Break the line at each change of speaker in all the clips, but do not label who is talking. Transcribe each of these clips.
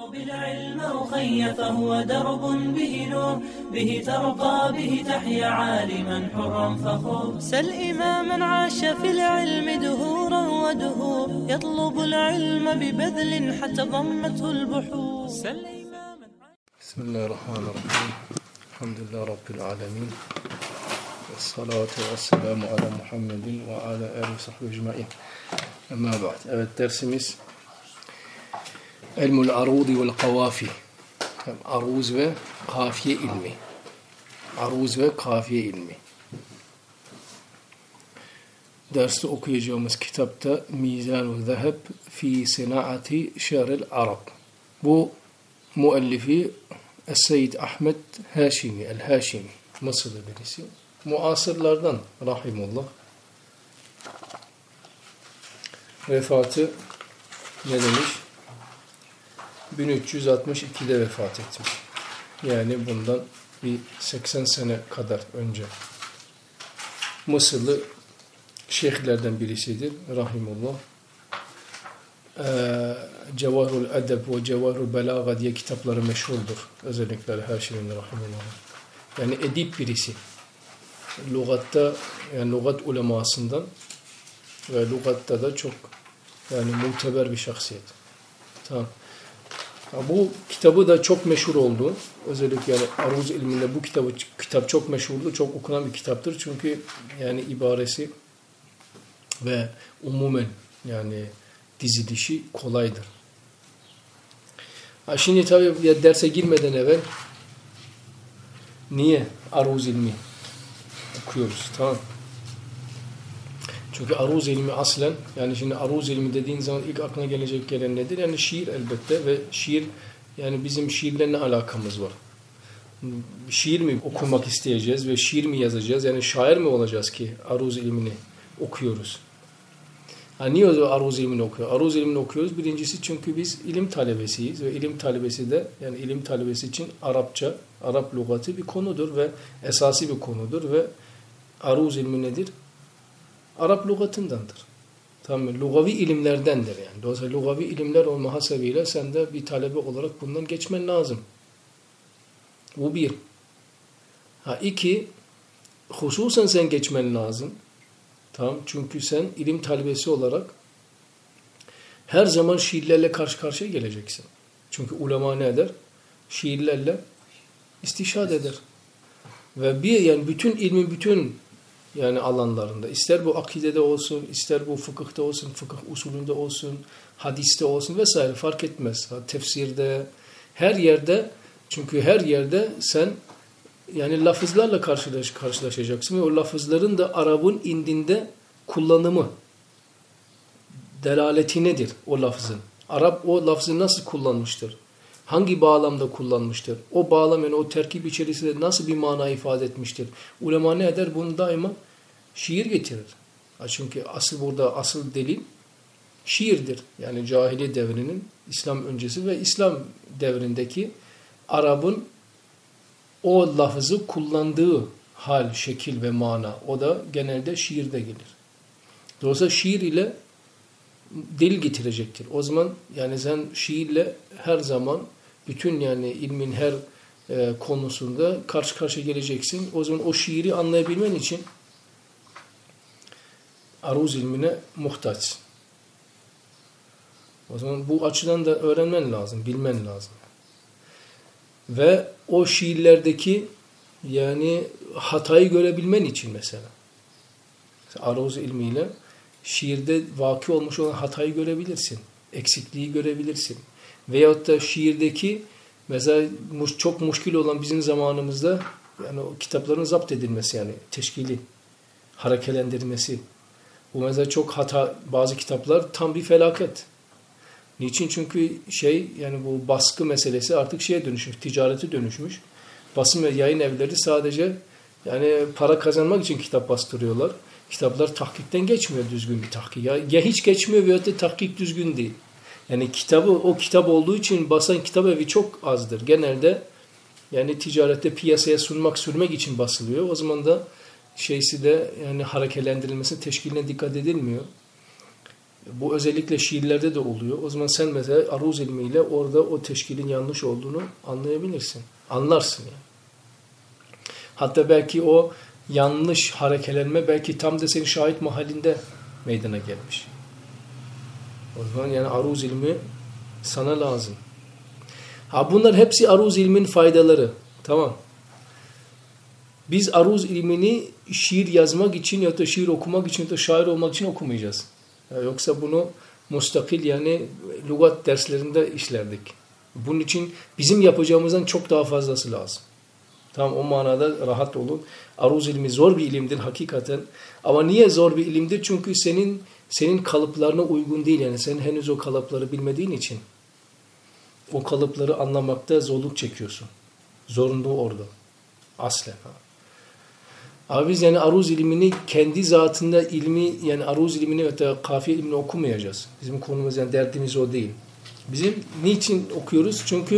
اطلب العلم أخي فهو درب به نور به ترقى به تحيا عالما حرا فخور سل إماما عاش في العلم دهورا ودهور يطلب العلم ببذل حتى ضمته البحور سل إماما
بسم الله الرحمن الرحيم الحمد لله رب العالمين والصلاة والسلام على Muhammedin ve ala alihi ve sahbihi ecmaîn. Amma ba'd. Evet, dersimiz Elmul Arudi vel Kawafi. Aruz ve kafiye ilmi. Aruz ve kafiye ilmi. Derste okuyacağımız kitapta Mizan-ı Zeheb fi Sinaati Şer'il Arab. Bu müellifi Es-Seyyid Ahmed Haşimi, El-Haşimi. Mısırlı birisi. Muasırlardan rahimullah. Vefatı ne demiş? 1362'de vefat etmiş. Yani bundan bir 80 sene kadar önce. Mısırlı şeyhlerden birisidir rahimullah. Cevahirul Edeb ve Cevahirul Belaga diye kitapları meşhurdur. Özellikle Haşimi'nin rahimullah. Yani edip birisi. Lugatta, yani lugat ulemasından ve lugatta da çok yani muteber bir şahsiyet. Tamam. Bu kitabı da çok meşhur oldu. Özellikle yani Aruz ilminde bu kitap çok meşhurdu, çok okunan bir kitaptır. Çünkü yani ibaresi ve umumen yani dizilişi kolaydır. Şimdi tabii derse girmeden evvel niye Aruz ilmi okuyoruz? Tamam. Çünkü aruz ilmi aslen, yani şimdi aruz ilmi dediğin zaman ilk aklına gelen nedir? Yani şiir elbette ve şiir, yani bizim şiirle ne alakamız var? Şiir mi okumak isteyeceğiz ve şiir mi yazacağız? Yani şair mi olacağız ki aruz ilmini okuyoruz? Niye aruz ilmini okuyoruz? Aruz ilmini okuyoruz. Birincisi çünkü biz ilim talebesiyiz ve ilim talebesi de yani ilim talebesi için Arapça, Arap lügatı bir konudur ve esasi bir konudur ve aruz ilmi nedir? Arap lügatındandır. Tamam mı? Lugavi ilimlerdendir yani. Dolayısıyla lugavi ilimler olma hasebiyle sen de bir talebe olarak bundan geçmen lazım. Bu bir. İki, hususen sen geçmen lazım. Tamam. Çünkü sen ilim talebesi olarak her zaman şiirlerle karşı karşıya geleceksin. Çünkü ulema ne eder? Şiirlerle istişhad eder. Ve yani bütün ilmin bütün yani alanlarında, ister bu akidede olsun, ister bu fıkıhta olsun, fıkıh usulünde olsun, hadiste olsun vesaire fark etmez. Tefsirde, her yerde, çünkü her yerde sen yani lafızlarla karşılaşacaksın ve o lafızların da Arap'ın indinde kullanımı, delaleti nedir o lafızın? Arap o lafızı nasıl kullanmıştır? Hangi bağlamda kullanmıştır? O bağlam yani o terkip içerisinde nasıl bir mana ifade etmiştir? Ulema ne eder? Bunu daima şiir getirir. Çünkü asıl delil şiirdir. Yani cahiliye devrinin İslam öncesi ve İslam devrindeki Arap'ın o lafızı kullandığı hal, şekil ve mana o da genelde şiirde gelir. Dolayısıyla şiir ile delil getirecektir. O zaman yani sen şiirle her zaman bütün yani ilmin her konusunda karşı karşıya geleceksin. O zaman o şiiri anlayabilmen için aruz ilmine muhtaç. O zaman bu açıdan da öğrenmen lazım, bilmen lazım. Ve o şiirlerdeki yani hatayı görebilmen için mesela aruz ilmiyle şiirde vaki olmuş olan hatayı görebilirsin. Eksikliği görebilirsin. Veyahut da şiirdeki mesela çok muşkil olan bizim zamanımızda yani o kitapların zapt edilmesi yani teşkili, harekelendirilmesi. Bu mesela çok hata, bazı kitaplar tam bir felaket. Niçin? Çünkü yani bu baskı meselesi artık dönüşmüş, ticarete dönüşmüş. Basın ve yayın evleri sadece yani para kazanmak için kitap bastırıyorlar. Kitaplar tahkikten geçmiyor düzgün bir tahkik. Ya hiç geçmiyor veyahut da tahkik düzgün değil. Yani o kitap olduğu için basan kitap evi çok azdır. Genelde yani ticarette piyasaya sürmek için basılıyor. O zaman da de yani harekelendirilmesi, teşkiline dikkat edilmiyor. Bu özellikle şiirlerde de oluyor. O zaman sen mesela aruz ilmiyle orada o teşkilin yanlış olduğunu anlayabilirsin. Anlarsın yani. Hatta belki o yanlış harekelenme belki tam da senin şahit mahallinde meydana gelmiş. O zaman yani aruz ilmi sana lazım. Bunlar hepsi aruz ilmin faydaları. Tamam. Biz aruz ilmini şiir yazmak için ya da şiir okumak için ya da şair olmak için okumayacağız. Yoksa bunu mustakil yani lügat derslerinde işlerdik. Bunun için bizim yapacağımızdan çok daha fazlası lazım. Tamam, o manada rahat olun. Aruz ilmi zor bir ilimdir hakikaten. Ama niye zor bir ilimdir? Çünkü senin kalıplarına uygun değil. Yani sen henüz o kalıpları bilmediğin için o kalıpları anlamakta zorluk çekiyorsun. Zorunlu orada. Aslen. Abi biz yani aruz ilmini kendi zatında ilmi yani aruz ilmini ya da kafiye ilmini okumayacağız. Bizim konumuz yani derdimiz o değil. Bizim niçin okuyoruz? Çünkü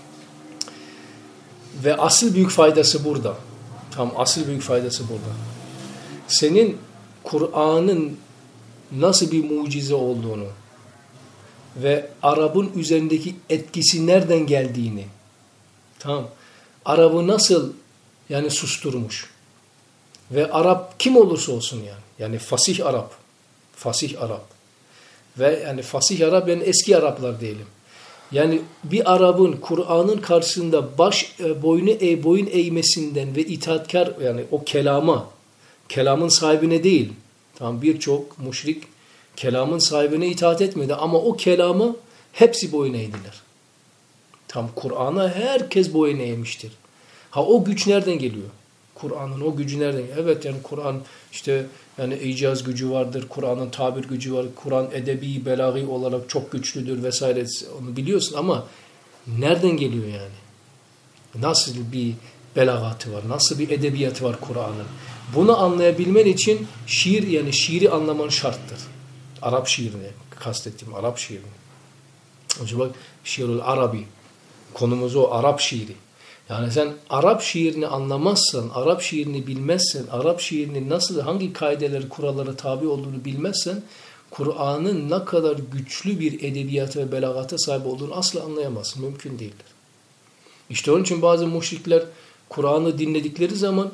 ve asıl büyük faydası burada. Tam asıl büyük faydası burada. Senin Kur'an'ın nasıl bir mucize olduğunu ve Arap'ın üzerindeki etkisi nereden geldiğini, tamam, Arap'ı nasıl yani susturmuş ve Arap kim olursa olsun yani fasih Arap ve yani fasih Arap yani eski Araplar diyelim. Yani bir Arap'ın Kur'an'ın karşısında boyun eğmesinden ve itaatkar yani o kelamın sahibine değil. Tamam, birçok müşrik kelamın sahibine itaat etmedi ama o kelama hepsi boyun eğdiler. Tam Kur'an'a herkes boyun eğmiştir. O güç nereden geliyor? Kur'an'ın o gücü nereden geliyor? Evet yani Kur'an işte yani icaz gücü vardır, Kur'an'ın tabir gücü var, Kur'an edebi, belagi olarak çok güçlüdür vesaire, onu biliyorsun ama nereden geliyor yani? Nasıl bir belagatı var, nasıl bir edebiyatı var Kur'an'ın? Bunu anlayabilmen için şiiri anlaman şarttır. Arap şiirini kastettiğim Arap şiirini. Önce bak şiirul Arabi. Konumuz o Arap şiiri. Yani sen Arap şiirini anlamazsan, Arap şiirini bilmezsen, Arap şiirinin nasıl hangi kaideleri, kurallara tabi olduğunu bilmezsen Kur'an'ın ne kadar güçlü bir edebiyata ve belagata sahip olduğunu asla anlayamazsın. Mümkün değildir. İşte onun için bazı müşrikler Kur'an'ı dinledikleri zaman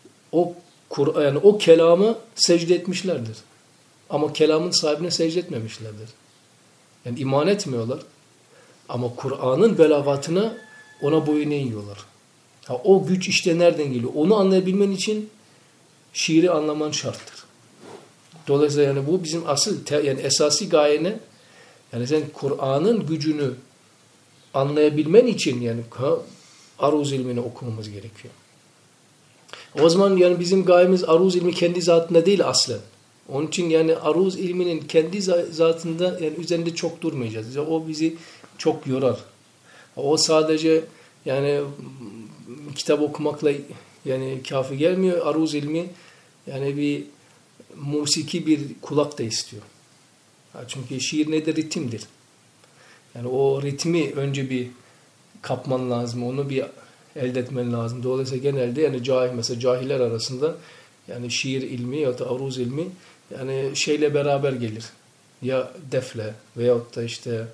o kelama secde etmişlerdir. Ama kelamın sahibine secde etmemişlerdir. Yani iman etmiyorlar. Ama Kur'an'ın belagatına ona boyun eğiyorlar. O güç işte nereden geliyor? Onu anlayabilmen için şiiri anlaman şarttır. Dolayısıyla yani bu bizim yani esasi gayene yani sen Kur'an'ın gücünü anlayabilmen için yani aruz ilmini okumamız gerekiyor. O zaman yani bizim gayemiz aruz ilmi kendi zatında değil aslen. Onun için yani aruz ilminin kendi zatında yani üzerinde çok durmayacağız. O bizi çok yorar. O sadece yani kitap okumakla yani kafi gelmiyor. Aruz ilmi yani bir musiki bir kulak da istiyor. Çünkü şiir nedir? Ritimdir. Yani o ritmi önce bir kapman lazım. Onu bir elde etmen lazım. Dolayısıyla genelde yani cahiller arasında yani şiir ilmi ya da aruz ilmi yani şeyle beraber gelir. Ya defle veyahut da işte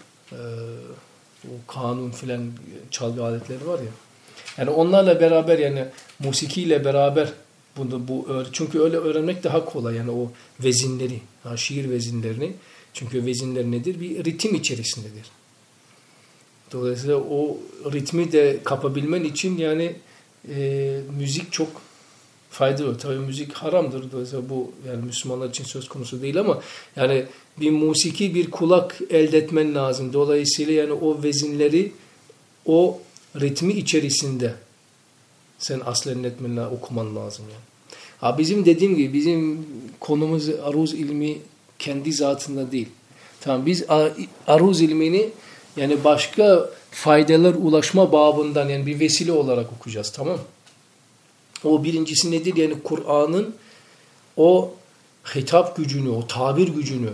o kanun filan çalgı aletleri var ya. Yani onlarla beraber yani musikiyle beraber çünkü öyle öğrenmek daha kolay yani o vezinleri, şiir vezinlerini. Çünkü vezinler nedir? Bir ritim içerisindedir. Dolayısıyla o ritmi de kapabilmen için yani müzik çok faydalı. Tabii müzik haramdır. Dolayısıyla bu yani Müslümanlar için söz konusu değil ama yani bir musiki bir kulak elde etmen lazım. Dolayısıyla yani o vezinleri o ritmi içerisinde sen aslen etmen lazım, okuman lazım yani. Bizim dediğim gibi bizim konumuz aruz ilmi kendi zatında değil. Tamam, biz aruz ilmini yani başka faydalar ulaşma babından yani bir vesile olarak okuyacağız, tamam. O birincisi nedir? Yani Kur'an'ın o hitap gücünü, o tabir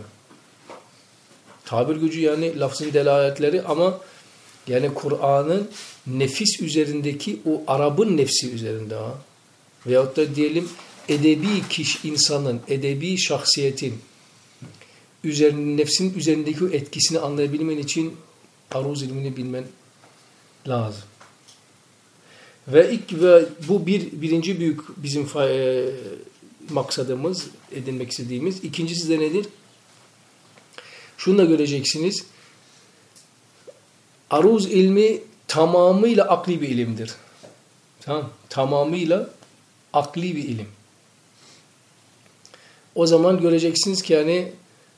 gücü yani lafzın delaletleri ama yani Kur'an'ın nefis üzerindeki o Arap'ın nefsi üzerinde veyahut da diyelim edebi insanın, edebi şahsiyetin nefsin üzerindeki etkisini anlayabilmen için aruz ilmini bilmen lazım. Ve bu birinci büyük bizim maksadımız, edinmek istediğimiz. İkincisi de nedir? Şunu da göreceksiniz. Aruz ilmi tamamıyla akli bir ilimdir. Tamam? Tamamıyla akli bir ilim. O zaman göreceksiniz ki yani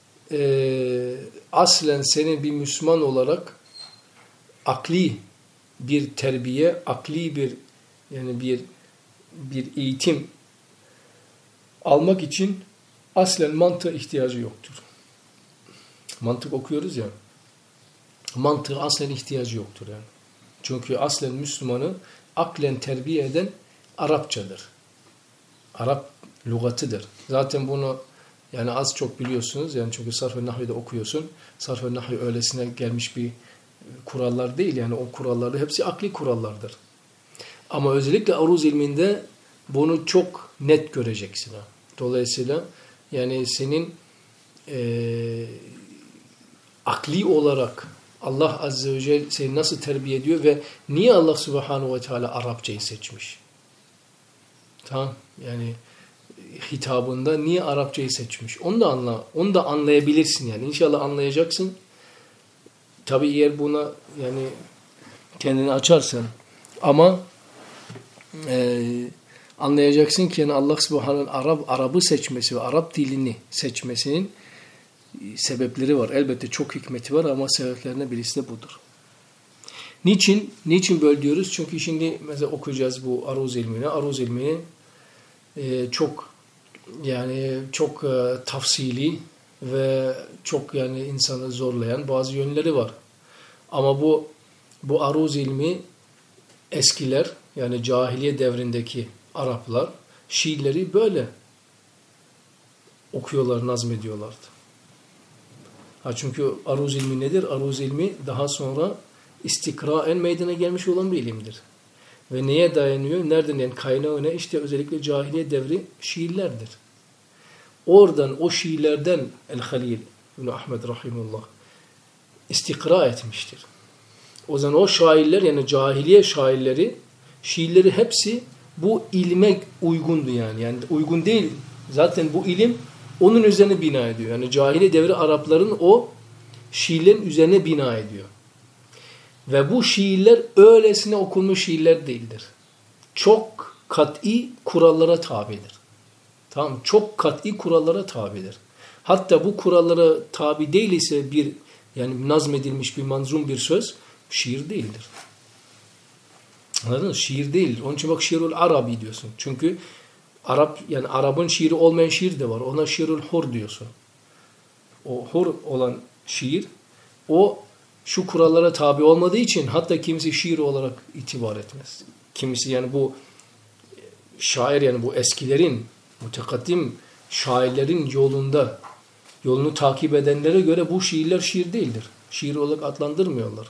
aslen senin bir Müslüman olarak akli bir terbiye, akli bir yani bir eğitim almak için aslen mantığa ihtiyacı yoktur. Mantık okuyoruz ya. Mantığa aslen ihtiyacı yoktur yani. Çünkü aslen Müslümanı aklen terbiye eden Arapçadır. Arap lügatıdır. Zaten bunu yani az çok biliyorsunuz. Yani çünkü sarf-ı nahv'de okuyorsun. Sarf-ı nahv öylesine gelmiş bir kurallar değil. Yani o kuralları hepsi akli kurallardır. Ama özellikle aruz ilminde bunu çok net göreceksin. Dolayısıyla yani senin akli olarak Allah Azze ve Celle seni nasıl terbiye ediyor ve niye Allah Subhanahu ve Teala Arapçayı seçmiş? Tamam? Yani hitabında niye Arapçayı seçmiş? Onu da anlayabilirsin yani. İnşallah anlayacaksın. Tabii eğer buna yani kendini açarsan ama anlayacaksın ki yani Allah Subhanahu Arap'ı seçmesi ve Arap dilini seçmesinin sebepleri var. Elbette çok hikmeti var ama sebeplerinden birisi de budur. Niçin böyle diyoruz? Çünkü şimdi mesela okuyacağız bu aruz ilmini. Aruz ilmini çok tafsili ve çok yani insanı zorlayan bazı yönleri var. Ama bu aruz ilmi eskiler yani cahiliye devrindeki Araplar şiirleri böyle okuyorlar, nazmediyorlardı. Çünkü aruz ilmi nedir? Aruz ilmi daha sonra istikraen meydana gelmiş olan bir ilimdir. Ve neye dayanıyor? Nereden yani kaynağı ne? İşte özellikle cahiliye devri şiirlerdir. Oradan o şiirlerden El-Halil İbn Ahmed Rahimullah istikra etmiştir. O zaman o şairler yani cahiliye şiirleri hepsi bu ilme uygundu yani. Yani uygun değil. Zaten bu ilim onun üzerine bina ediyor. Yani cahiliye devri Arapların o şiirlerin üzerine bina ediyor. Ve bu şiirler öylesine okunmuş şiirler değildir. Çok kat'i kurallara tabidir. Tamam, çok kat'i kurallara tabidir. Hatta bu kurallara tabi değil ise yani nazmedilmiş bir manzum bir söz şiir değildir. Anladın mı? Şiir değil. Onun için bak şiirul Arabi diyorsun. Çünkü yani Arap'ın şiiri olmayan şiir de var. Ona şiirul hur diyorsun. O hur olan şiir o şu kurallara tabi olmadığı için hatta kimisi şiir olarak itibar etmez. Kimisi yani bu şair yani bu eskilerin mutekaddim şairlerin yolunu takip edenlere göre bu şiirler şiir değildir. Şiir olarak adlandırmıyorlar.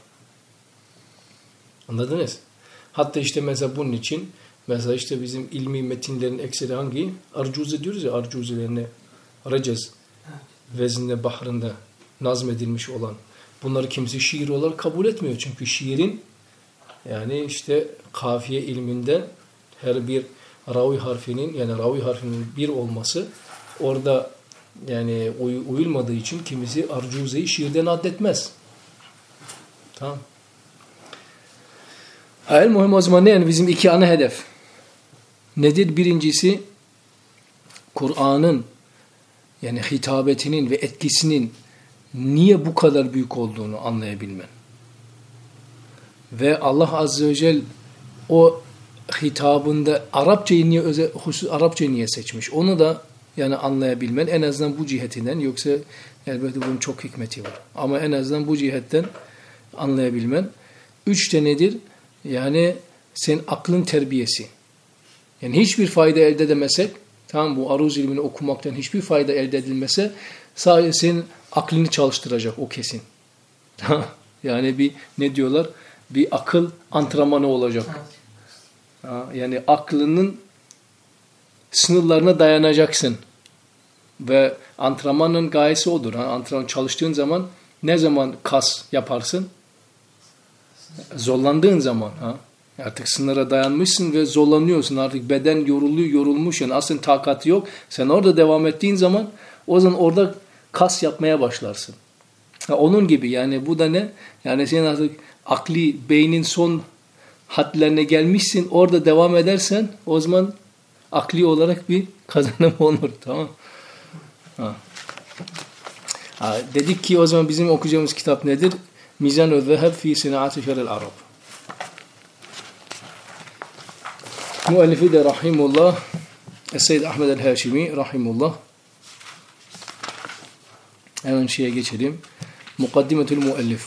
Anladınız? Hatta işte mesela bunun için mesela işte bizim ilmi metinlerin ekseri hangi? Arcuze diyoruz ya, arcuzelerine Recez vezninde bahrında nazmedilmiş olan bunları kimse şiir olarak kabul etmiyor. Çünkü şiirin yani işte kafiye ilminde her bir ravi harfinin bir olması orada yani uyulmadığı için kimisi arcuzeyi şiirden addetmez. Tamam. El-muhim o zaman ne? Yani bizim iki ana hedef. Nedir? Birincisi Kur'an'ın yani hitabetinin ve etkisinin niye bu kadar büyük olduğunu anlayabilmen. Ve Allah Azze ve Celle o hitabında Arapçayı niye seçmiş? Onu da yani anlayabilmen en azından bu cihetinden, yoksa elbette bunun çok hikmeti var. Ama en azından bu cihetten anlayabilmen. 3 de nedir? Yani senin aklın terbiyesi. Yani hiçbir fayda elde edemezsek, tamam bu aruz ilmini okumaktan hiçbir fayda elde edilmese sadece senin aklını çalıştıracak o kesin. Yani ne diyorlar? Bir akıl antrenmanı olacak. Yani aklının sınırlarına dayanacaksın. Ve antrenmanın gayesi odur. Antrenman çalıştığın zaman ne zaman kas yaparsın? Zorlandığın zaman. Artık sınıra dayanmışsın ve zorlanıyorsun. Artık beden yorulmuş. Yani aslında takatı yok. Sen orada devam ettiğin zaman o zaman orada kas yapmaya başlarsın. Onun gibi yani bu da ne? Yani sen artık akli, beynin son hadlerine gelmişsin. Orada devam edersen o zaman akli olarak bir kazanım olur. Tamam. Dedik ki o zaman bizim okuyacağımız kitap nedir? Mizan-ı Zeheb fi Sinaat-ı Şer'il Arab. Müellifi de rahimullah Seyyid Ahmed el-Haşimi rahimullah. Hemen şeye geçelim. Mukaddimetül müellif.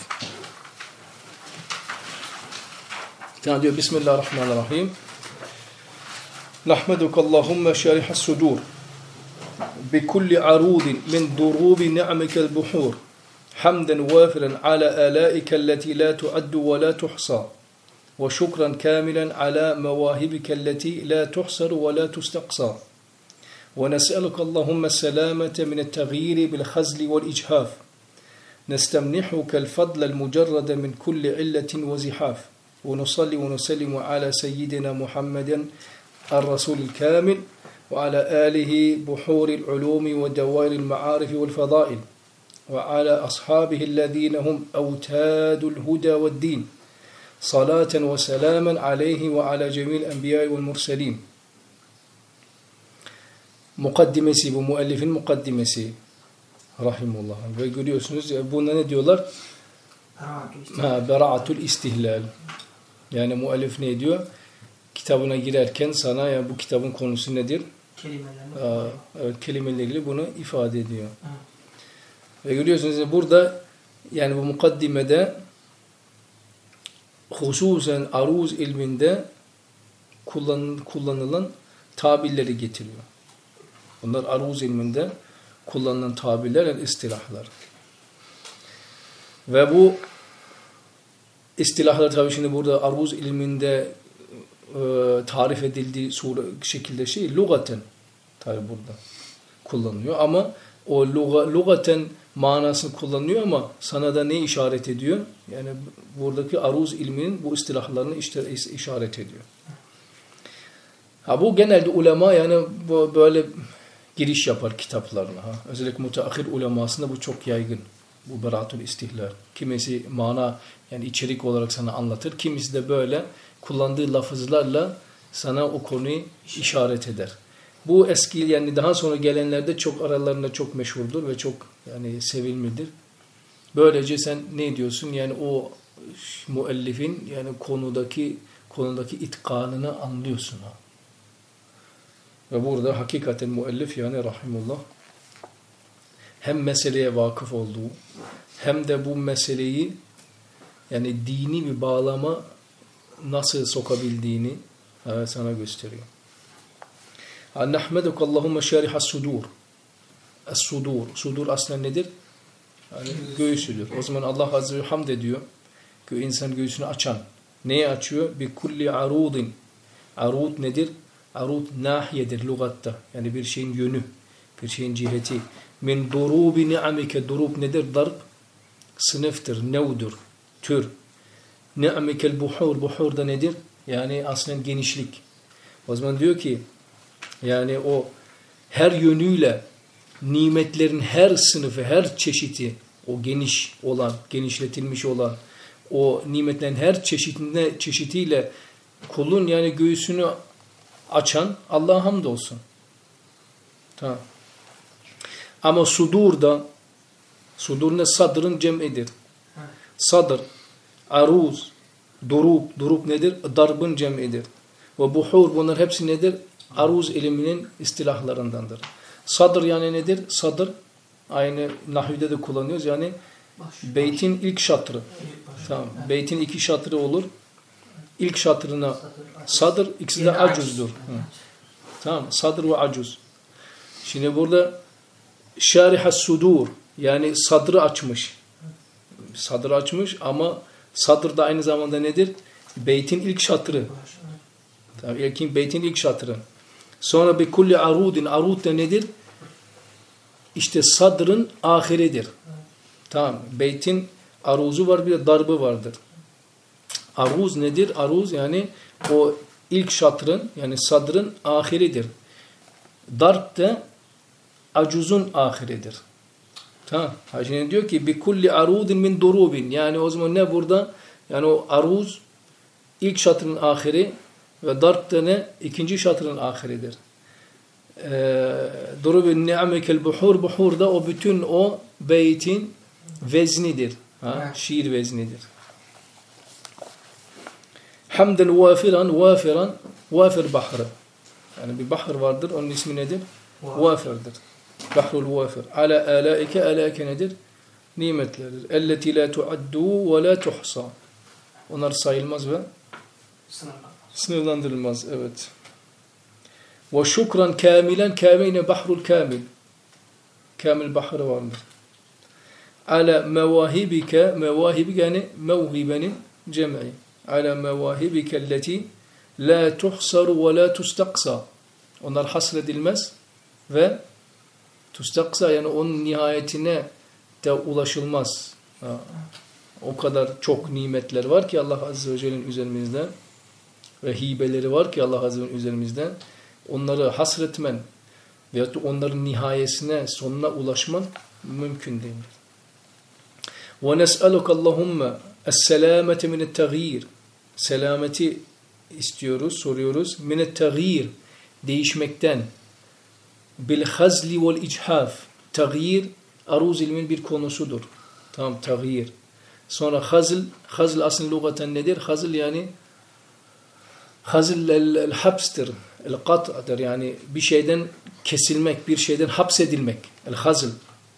Tamam diyor. Bismillahirrahmanirrahim. Nahmeduke Allahümme şerihas sudur. Bikulli arudin min durubi ni'mikel buhur. Hamden vafiren ala alaike alleti la tuaddu ve la tuhsa. وشكرا كاملا على مواهبك التي لا تحصر ولا تستقصى ونسألك اللهم السلامة من التغيير بالخزل والإجهاف نستمنحك الفضل المجرد من كل علة وزحاف ونصلي ونسلم على سيدنا محمد الرسول الكامل وعلى آله بحور العلوم ودوائر المعارف والفضائل وعلى أصحابه الذين هم أوتاد الهدى والدين صلاة وسلاما عليه وعلى جميع الأنبياء والمرسلين. Mukaddimesi bu müellifin mukaddimesi rahimullah. Ve görüyorsunuz buna ne diyorlar? Bera'atul istihlal. Yani müellif ne diyor? Kitabına girerken sana yani bu kitabın konusu nedir? Kelimelerle bunu ifade ediyor. Ve görüyorsunuz burada yani bu mukaddimede hususen aruz ilminde kullanılan tabirleri getiriyor. Bunlar aruz ilminde kullanılan tabirler, istilahlar. Ve bu istilahlar tabii şimdi burada aruz ilminde tarif edildiği şekilde lugaten tabii burada kullanılıyor ama o lugaten manasını kullanıyor ama sana da ne işaret ediyor? Yani buradaki aruz ilminin bu istilahlarını işaret ediyor. Bu genelde ulema yani böyle giriş yapar kitaplarına. Özellikle müteahhir ulemasında bu çok yaygın. Bu beratul istihlal. Kimisi mana yani içerik olarak sana anlatır. Kimisi de böyle kullandığı lafızlarla sana o konuyu işaret eder. Bu eski yani daha sonra gelenlerde çok aralarında çok meşhurdur ve çok yani sevilmedir. Böylece sen ne diyorsun? Yani o müellifin yani konudaki itkanını anlıyorsun. Ve burada hakikaten müellif yani rahimullah hem meseleye vakıf olduğu hem de bu meseleyi yani dini bir bağlama nasıl sokabildiğini sana gösteriyor. Nahmeduke Allahümme şerihas sudur. Es-sudur. Sudur aslında nedir? Yani göğsüdür. O zaman Allah Azze ve hamd ediyor. Ki insan göğsünü açan. Neyi açıyor? Bi kulli arudin. Arud nedir? Arud nahiyedir lügatta. Yani bir şeyin yönü. Bir şeyin ciheti. Min durubi ni'amike. Durub nedir? Darb. Sınıftır. Nevdur. Tür. Ni'amikel buhur. Buhur da nedir? Yani aslında genişlik. O zaman diyor ki yani o her yönüyle nimetlerin her sınıfı, her çeşidi, o geniş olan, genişletilmiş olan, o nimetlerin her çeşitiyle kulun yani göğsünü açan Allah'a hamdolsun. Tamam. Ama sudur ne sadrın cem'idir. Sadr, aruz, durub nedir? Darbın cem'idir. Ve buhur bunlar hepsi nedir? Aruz ilminin istilahlarındandır. Sadr yani nedir? Sadr aynı nahvide de kullanıyoruz. Yani beytin ilk şatrı. Tamam. Beytin iki şatrı olur. İlk şatrına sadr, ikisi de acuzdur. Tamam. Sadr ve acuz. Şimdi burada şarihas sudur yani sadrı açmış. Sadrı açmış ama sadr da aynı zamanda nedir? Beytin ilk şatrı. Tamam. Beytin ilk şatrı. Sonra bir kulli arudin. Arud da nedir? işte sadrın ahiridir. Tamam. Beytin aruzu var, bir de darbı vardır. Aruz nedir? Aruz yani o ilk şatrın, yani sadrın ahiridir. Darb da acuzun ahiridir. Tamam. Şimdi diyor ki bi kulli arudin min durubin. Yani o zaman ne burada? Yani o aruz ilk şatrın ahiri ve darb da ne? İkinci şatrın ahiridir. Durubin ni'mekel buhur. Buhur da o bütün o beytin veznidir. Şiir veznidir. Hamden vafiran, vafiran, vafir bahrı. Yani bir bahr vardır. Onun ismi nedir? Vafirdir. Bahrul vafir. Ala alaike, alaike nedir? Nimetlerdir. Elleti la tuaddu ve la tuhsa. Onlar sayılmaz ve sınırlandırılmaz. Evet. Ve şükran kamilen, kamine bahrul kamil. Kamil bahrı vardır. Ala mevahibike, mevahibike yani mevhibenin cem'i. Ala mevahibike elleti la tuhsaru ve la tustaqsa. Onlar hasredilmez ve tustaqsa yani onun nihayetine de ulaşılmaz. O kadar çok nimetler var ki Allah Azze ve Celle'nin üzerimizde ve hibeleri var ki Allah Azze ve Celle'nin üzerimizde. Onları hasretmen veyahut da onların nihayesine, sonuna ulaşman mümkün değil. وَنَسْأَلُكَ اللّٰهُمَّ السَّلَامَةِ مِنَ التَّغِيرِ Selameti istiyoruz, soruyoruz. مِنَ التَّغِيرِ Değişmekten. بِالْخَزْلِ وَالْاِجْحَافِ Tağyir, aruz ilmin bir konusudur. Tamam, tağyir. Sonra hazl, hazl aslında lügaten nedir? Hazl yani hazl el-hapstir, el-kat'dır. Yani bir şeyden kesilmek, bir şeyden hapsedilmek. El-hazl.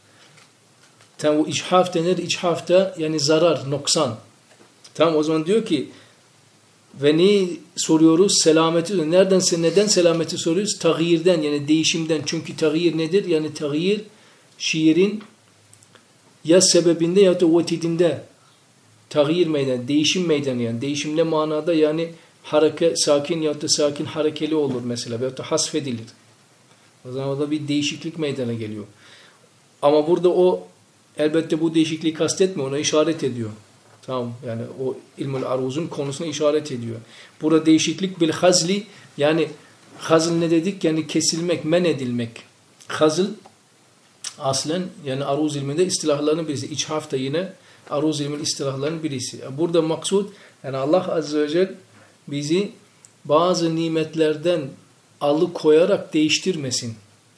Tamam, o icḥaf denir. İcḥaf da yani zarar, noksan. Tamam, o zaman diyor ki ve ne soruyoruz? Selameti. Neden selameti soruyoruz? Tağyirden yani değişimden. Çünkü tağyir nedir? Yani tağyir şiirin ya sebebinde ya da vatidinde tağyir meydanı, değişim meydanı yani. Değişimle manada yani hareket, sakin ya da sakin harekeli olur mesela. Ya da hasfedilir. O zaman orada bir değişiklik meydana geliyor. Ama burada o elbette bu değişikliği kastetmiyor. Ona işaret ediyor. Tamam, yani o ilmül aruzun konusuna işaret ediyor. Burada değişiklik bil hazli yani hazl ne dedik? Yani kesilmek, men edilmek. Hazl aslen yani aruz ilminde istilahlarının birisi. İçhaf da yine aruz ilmin istilahlarının birisi. Burada maksud yani Allah Azze ve Celle bizi bazı nimetlerden alıkoyarak değiştirmesin.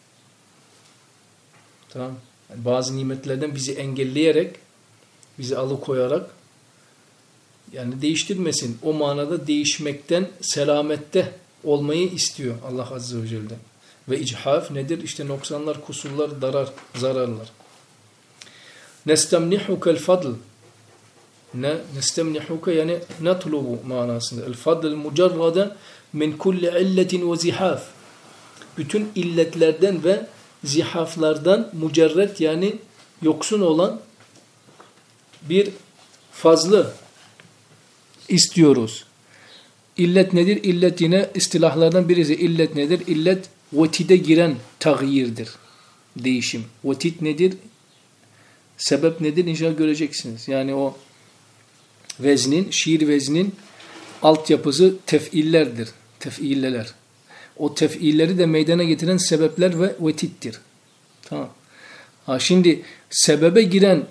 Tamam. Yani bazı nimetlerden bizi engelleyerek, bizi alıkoyarak yani değiştirmesin. O manada değişmekten selamette olmayı istiyor Allah Azze ve Celle'den. Ve icḥaf nedir? İşte noksanlar, kusurlar, zararlar. Nestemnihukel fadl. Ne? Nestemnihuke yani netlubu manasında. El fadl mucarrada min kulli illetin ve zihaf. Bütün illetlerden ve zihaflardan mücerret yani yoksun olan bir fazlı istiyoruz. İllet nedir? İllet yine istilahlardan birisi. İllet nedir? İllet vatide giren tağyirdir. Değişim. Vatit nedir? Sebep nedir? İnşallah göreceksiniz. Yani o veznin, şiir veznin altyapısı tef'illerdir. Tef'illeler. O tef'illeri de meydana getiren sebepler ve vatittir. Tamam. Şimdi sebebe giren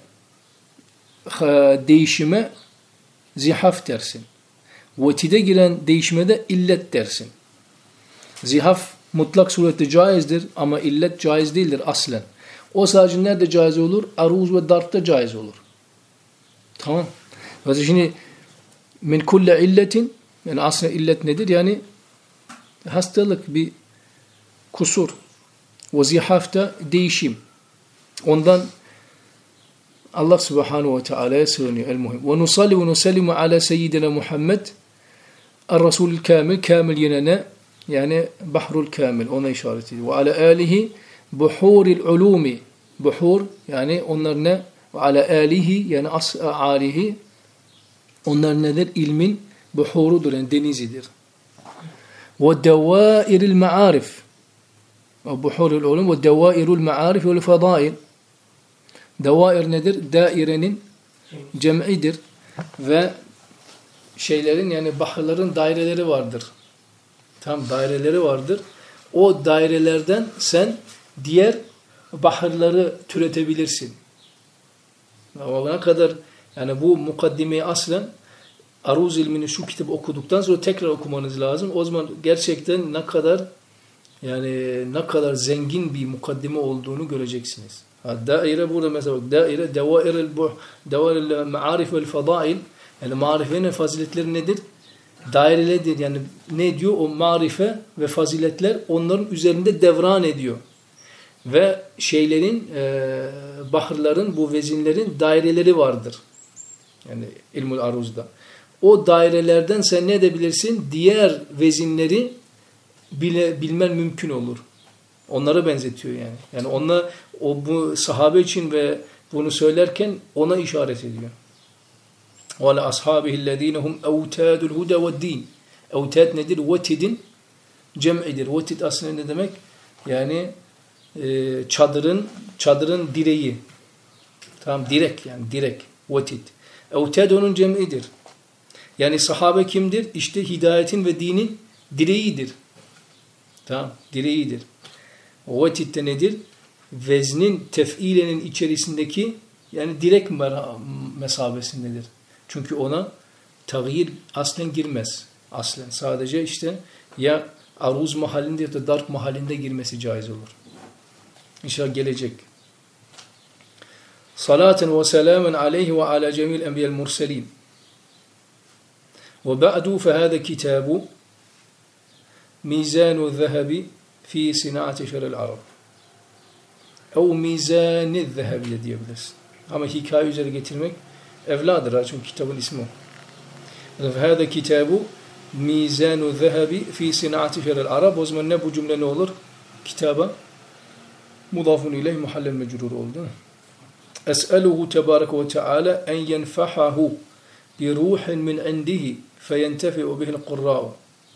değişime zihaf dersin. Vatide giren değişime de illet dersin. Zihaf mutlak surette caizdir ama illet caiz değildir aslen. O sadece nerede caiz olur? Aruz ve darpta caiz olur. Tamam. Mesela şimdi min kulle illetin yani aslında illet nedir? Yani hastalık, bir kusur. Ve zihafta değişim. Ondan Allah subhanahu ve teala'ya sığınıyor. El-muhim. Ve nusalli ve nusallimu ala seyyidina Muhammed el-Rasulü kamil. Kamil yine ne? Yani bahrul kamil. Ona işaret ediyor. Ve ala alihi buhuril ulumi. Buhur yani onlar ne? Ve ala alihi yani alihi onlar nedir? İlmin buhurudur yani denizidir. Ve devairil ma'arif. Buhurul ulum ve devairul ma'arif vel fadail. Devair nedir? Dairenin cem'idir ve şeylerin yani baharların daireleri vardır. Tam daireleri vardır. O dairelerden sen diğer baharları türetebilirsin. Ama ne kadar yani bu mukaddimeyi aslen aruz ilmini şu kitabı okuduktan sonra tekrar okumanız lazım. O zaman gerçekten ne kadar zengin bir mukaddime olduğunu göreceksiniz. Daire burada mesela daire devairel ma'arif vel fadail yani marifenin faziletleri nedir? Dairelerdir. Yani ne diyor? O marife ve faziletler onların üzerinde devran ediyor. Ve şeylerin baharların bu vezinlerin daireleri vardır. Yani ilmul aruzda. O dairelerden sen ne edebilirsin? Diğer vezinleri bilmen mümkün olur. Onlara benzetiyor yani. Yani bu sahabe için ve bunu söylerken ona işaret ediyor. وَلَا أَصْحَابِهِ الَّذ۪ينَ هُمْ اَوْتَادُ الْهُدَى وَالدِّينَ Evtad nedir? Vetidin cem'idir. Vetid aslında ne demek? Yani çadırın direği. Tamam, direk yani direk. Vetid. Evtad onun cem'idir. Yani sahabe kimdir? İşte hidayetin ve dinin direğidir. Tamam, direğidir. Vetid de nedir? Veznin, tef'ilenin içerisindeki yani direk mesabesindedir. Çünkü ona tağyir aslen girmez. Aslen sadece işte ya aruz mahallinde ya da darp mahallinde girmesi caiz olur. İnşallah gelecek. Salaten ve selamen aleyhi ve ala cemil enbiyel murselin. Ve ba'du fehâde kitabu mizanu zehebi fi sinaati şerel arab. Ev mizani zehebi de diyebilirsin. Ama hikaye üzere getirmek evladır. Çünkü kitabın ismi o. Fehâde kitabu mizanu zehebi fi sinaati şerel arab. O zaman ne bu cümle ne olur? Kitaba mudafun ileyh muhallen mecrur oldu. Es'eluhu tebareke ve teala en yenfahahu bi ruhin min indihi feyentefi'u bihil kurra'u.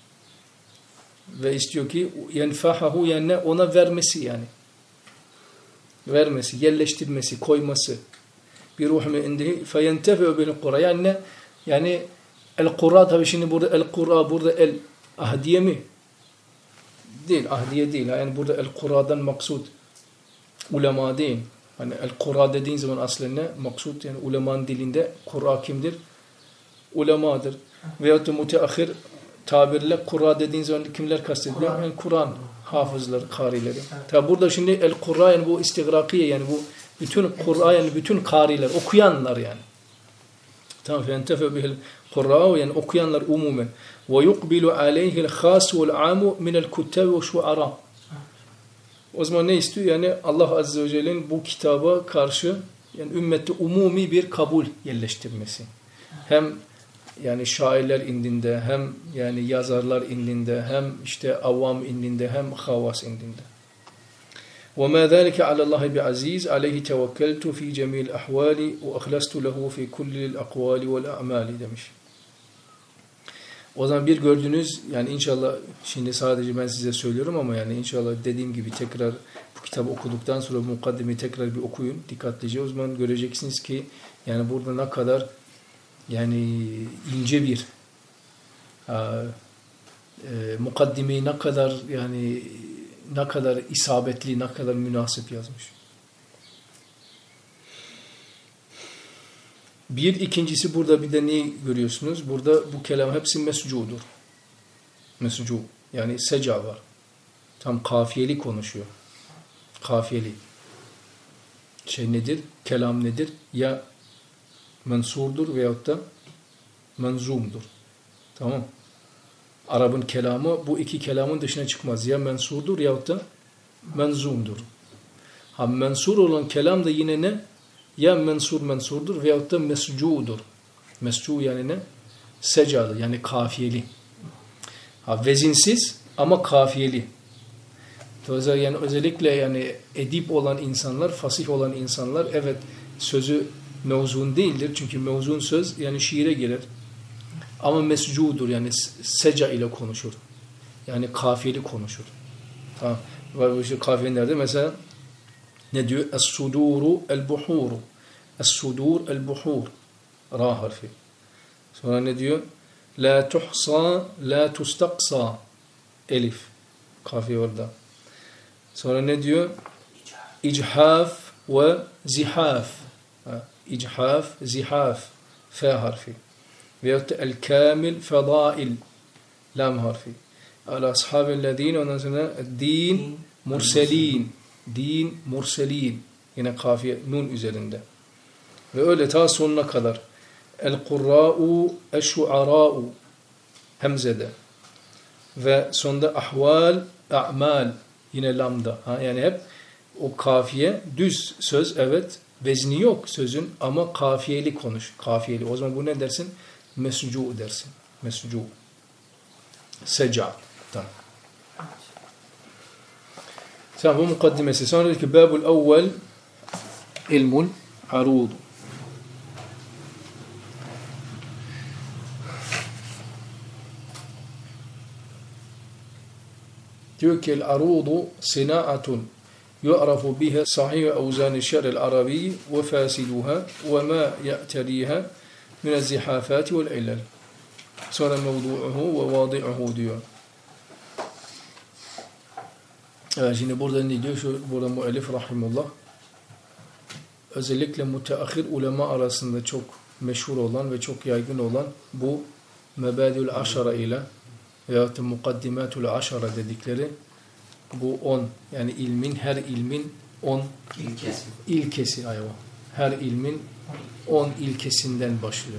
Ve istiyor ki yenfahahu yani ona vermesi yani. Vermesi, yerleştirmesi, koyması. Bir ruh min indihi feyentefi'u bihil kurra. Yani el-kurra tabi şimdi burada el-kurra burada el-ahdiye mi? Değil, ahdiye değil. Yani burada el-kurradan maksud ulema değil. Hani el-Kur'a dediğin zaman aslında maksud yani ulemanın dilinde Kur'a kimdir? Ulemadır. Veyahut da müteahhir tabirle Kur'a dediğin zaman kimler kastediliyor? Yani Kur'an hafızları, karileri. Tabi burada şimdi el-Kur'a yani bu istigrakiye yani bu bütün Kur'a yani bütün kariler, okuyanlar yani. Tamam. Fentefe bihil Kur'a yani okuyanlar umumen. Ve yukbilu aleyhil khas vel amu minel kuttabi ve şuara. O zaman ne istiyor? Yani Allah Azze ve Celle'nin bu kitaba karşı yani ümmette umumi bir kabul yerleştirmesi. Hem yani şairler indinde, hem yani yazarlar indinde, hem işte avvam indinde, hem havas indinde. وَمَا ذَلِكَ عَلَى اللّٰهِ بِعَز۪يزٍ عَلَيْهِ تَوَكَّلْتُ ف۪ي جَمِيلِ الْأَحْوَالِ وَأَخْلَسْتُ لَهُ ف۪ي كُلِّ الْأَقْوَالِ وَالْأَعْمَالِ demiş. O zaman bir gördünüz yani inşallah şimdi sadece ben size söylüyorum ama yani inşallah dediğim gibi tekrar bu kitabı okuduktan sonra mukaddimeyi tekrar bir okuyun dikkatlice. O zaman göreceksiniz ki yani burada ne kadar yani ince bir mukaddimeyi ne kadar yani ne kadar isabetli, ne kadar münasip yazmış. Bir ikincisi burada bir de neyi görüyorsunuz? Burada bu kelam hepsi mescudur. Mescu. Yani seca var. Tam kafiyeli konuşuyor. Kafiyeli. Şey nedir? Kelam nedir? Ya mensurdur veyahut da menzumdur. Tamam. Arap'ın kelamı bu iki kelamın dışına çıkmaz. Ya mensurdur yahut da menzumdur. Ha mensur olan kelam da yine ne? Ya mensurdur veyahut da mescudur. Mescu yani ne? Secalı yani kafiyeli. Ha vezinsiz ama kafiyeli. Yani özellikle yani edip olan insanlar, fasih olan insanlar evet sözü mevzun değildir. Çünkü mevzun söz yani şiire gelir. Ama mescudur yani seca ile konuşur. Yani kafiyeli konuşur. Tamam. Var bu işte kafiye nerede? Mesela ne diyor? Es-suduru el-buhuru. Es-sudur el-buhur. Ra harfi. Sonra ne diyor? La tuhsa, la tustaqsa. Elif. Kafiye orada. Sonra ne diyor? İchaf ve zihaf. İchaf, zihaf. F harfi. Veyahut da el-kamil, fedail. Lam harfi. El-ashabellezine ondan sonra din, murselin. Din, murselin. Yine kafiye, nun üzerinde. Ve öyle ta sonuna kadar. El-kurra'u, eş-şu'ara'u. Hemzede. Ve sonunda ahval, a'mal. Yine lamda. Yani hep o kafiye, düz söz, evet. Vezni yok sözün ama kafiyeli konuş. Kafiyeli. O zaman bu ne dersin? Mescu dersin. Mescu. Seca. Tamam. Tamam, bu mukaddimesi. Sonra dedi ki Babul evvel ilmul arud. Diyor ki el-arudu sina'atun yu'rafu biha sahih evzan şer'il arabi ve fasiduha ve ma ya'tariha min az-zihafat vel ilal. Sonra mevdu'uhu ve vadi'uhu diyor. Evet, şimdi burada ne diyor? Burada müellif rahimullah özellikle müteahhir ulema arasında çok meşhur olan ve çok yaygın olan bu mebadül aşara ile veyahut da mukaddimatul aşara dedikleri bu 10 yani ilmin her ilmin 10 ilkesi ayva. Her ilmin 10 ilkesinden başlıyor.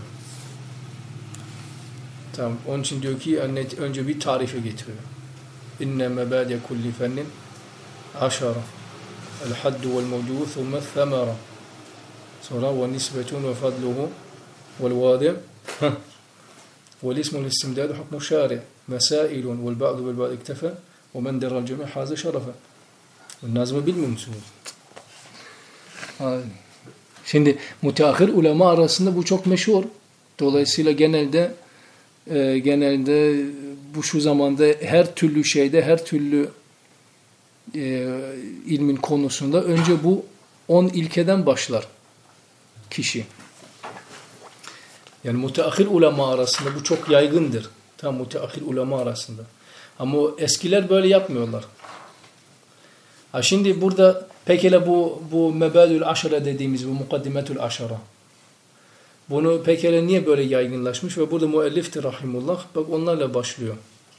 Tamam. Onun için diyor ki önce bir tarife getiriyor. İnne mebade kulli fennin aşara. El haddu vel mevcudu thumme thamara. Sonra ve nisbetun ve fadluhu vel vadi. Vel ismul istimdadu hukmu şari. Mesailun vel ba'du vel ba'du iktefe. Ve men derral cemi haze şerefe. Nazmı bilmiyor musunuz? Şimdi müteahhir ulema arasında bu çok meşhur. Dolayısıyla genelde bu şu zamanda her türlü şeyde, her türlü ilmin konusunda önce bu 10 ilkeden başlar kişi. Yani müteahhir ulema arasında bu çok yaygındır. Tam müteahhir ulema arasında. Ama eskiler böyle yapmıyorlar. Şimdi burada pekala bu mebadül aşara dediğimiz bu mukaddimetül aşara. Bunu pekala niye böyle yaygınlaşmış ve burada müelliftir rahimullah. Bak onlarla başlıyor.